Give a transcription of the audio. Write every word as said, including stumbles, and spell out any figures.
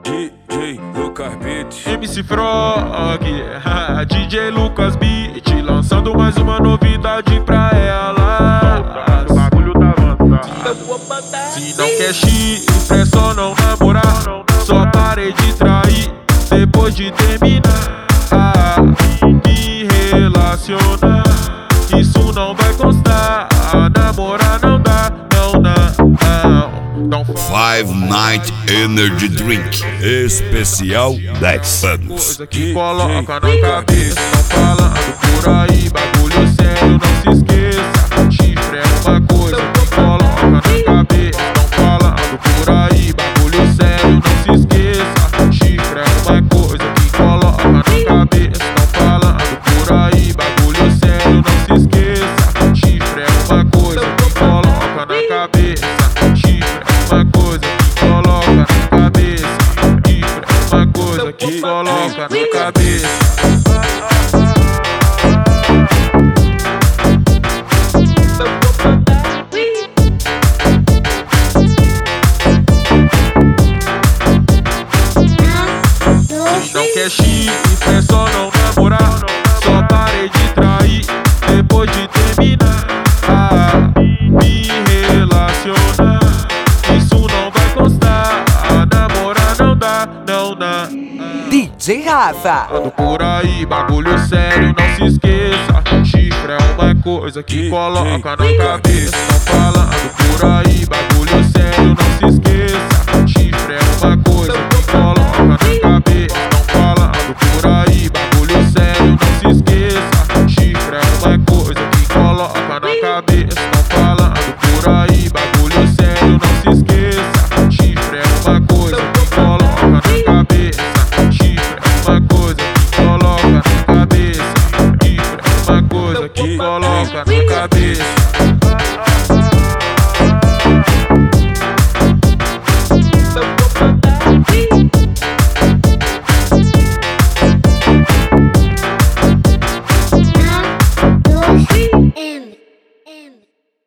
D J Lucas Beat, M C Frog, D J Lucas Beat, lançando mais uma novidade pra ela. O bagulho tá avançado. Se não quer chifre, é só não namorar. Só parei de trair depois de terminar. Me relacionar, isso não vai constar. Namorar não dá, não, não, não. Five Night Energy Drink especial dez anos. Coisa que coloca na cabeça, não falando por aí, bagulho sério, não se esqueça. Chifre é uma coisa que coloca na cabeça, não falando por aí, bagulho sério, não se esqueça. Chifre é uma coisa que coloca na cabeça, não falando por aí, bagulho sério, não se esqueça. Chifre é uma coisa que coloca na cabeça. Chifre é uma coisa que coloca na cabeça. Chifre é uma coisa que coloca na cabeça. Não quer chifre, é só não namorar. Só parei de trair depois de terminar. Me relacionar, isso não vai constar. Namorar não dá, não dá. D J Rafa, Ando por aí, bagulho sério, não se esqueça. Chifre é uma coisa que coloca na cabeça. Não falando por aí, bagulho sério, não se esqueça. Chifre é uma coisa que coloca na cabeça. Não falando por aí, bagulho sério, não se esqueça. Chifre é uma coisa que coloca na cabeça. Não falando por aí, bagulho sério, não se esqueça. Chifre é uma coisa que coloca na cabeça. Chifre é uma coisa que coloca na cabeça. Chifre é uma coisa que coloca na cabeça.